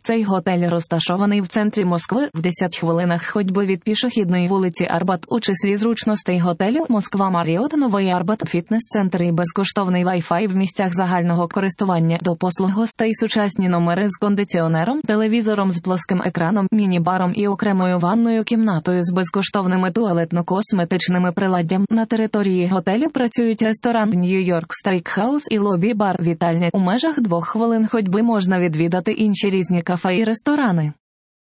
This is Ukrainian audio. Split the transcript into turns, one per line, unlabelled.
Цей готель розташований в центрі Москви в 10 хвилинах ходьби від пішохідної вулиці Арбат. У числі зручностей готелю Москва Марріот, новий Арбат, фітнес-центр і безкоштовний Wi-Fi в місцях загального користування. До послуг гостей сучасні номери з кондиціонером, телевізором з плоским екраном, міні-баром і окремою ванною кімнатою з безкоштовними туалетно-косметичними приладдям. На території готелю працюють ресторан Нью-Йорк Стейкхаус і лобі-бар, вітальня. У межах 2 хвилин ходьби можна відвідати інші різні кафе і ресторани.